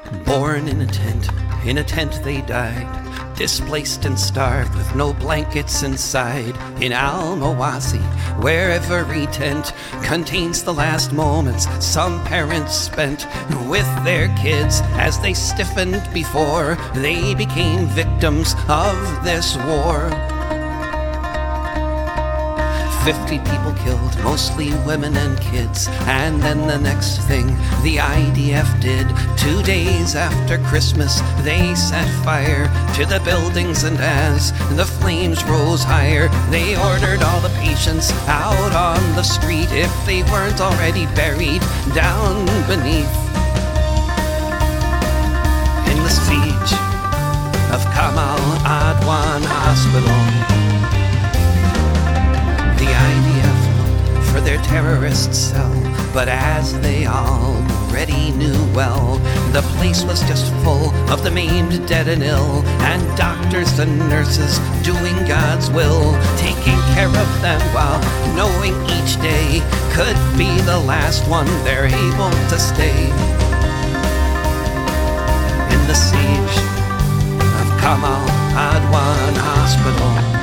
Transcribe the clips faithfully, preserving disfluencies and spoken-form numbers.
Born in a tent, in a tent they died, displaced and starved with no blankets inside. In Al-Mawasi, where every tent contains the last moments some parents spent with their kids as they stiffened before they became victims of this war. Fifty people killed, mostly women and kids. And then the next thing the I D F did, two days after Christmas, they set fire to the buildings, and as the flames rose higher, they ordered all the patients out on the street if they weren't already buried down beneath. In the siege of Kamal Adwan Hospital, the I D F looked for their terrorist cell, but as they already knew well, the place was just full of the maimed, dead and ill, and doctors and nurses doing God's will, taking care of them while knowing each day could be the last one they're able to stay. In the siege of Kamal Adwan Hospital,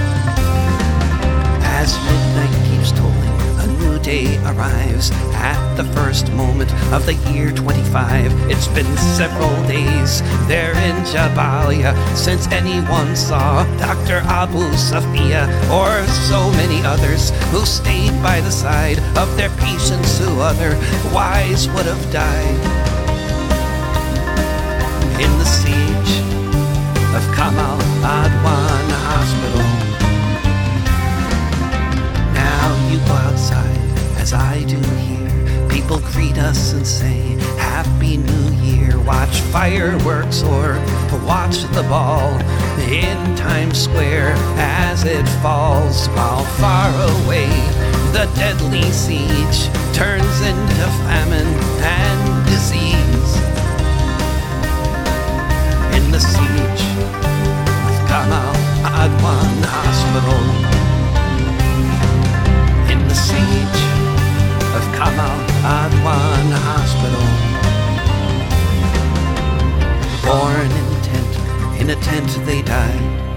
as midnight keeps tolling, a new day arrives at the first moment of the year twenty-five. It's been several days there in Jabalia since anyone saw Doctor Abu Safia or so many others who stayed by the side of their patients who otherwise would have died. In the siege of Kamal Adwan Hospital, you go outside, as I do here. People greet us and say, Happy New Year. Watch fireworks or watch the ball in Times Square as it falls, while far away the deadly siege turns into famine and disease. In the siege of Kamal Adwan Hospital, siege of Kamal Adwan Hospital. Born in a tent, in a tent they died,